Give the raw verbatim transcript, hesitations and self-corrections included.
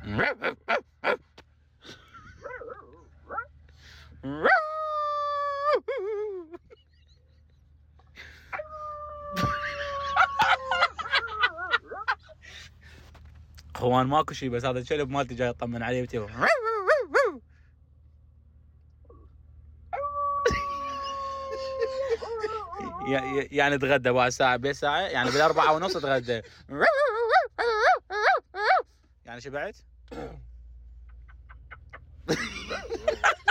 اخوان ماكو شي، بس هذا الكلب مالتي جاي يطمن علي وتي. يعني تغدى بعد ساعة بين ساعة، يعني بالأربعة ونص تغدى. يعني شبعت؟